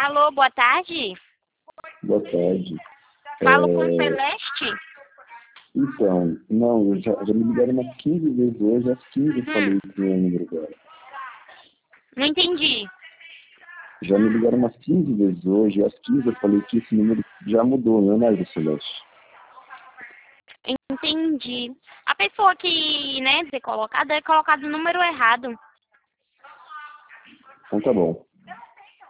Alô, boa tarde. Boa tarde. Falo com o Celeste? Então, não, já me ligaram umas 15 vezes hoje, às 15 eu falei que é o número dela. Não entendi. Já me ligaram umas 15 vezes hoje, às 15 eu falei que esse número já mudou, não é mais o Celeste. Entendi. A pessoa que, né, ter colocado, é colocado o número errado. Então tá bom.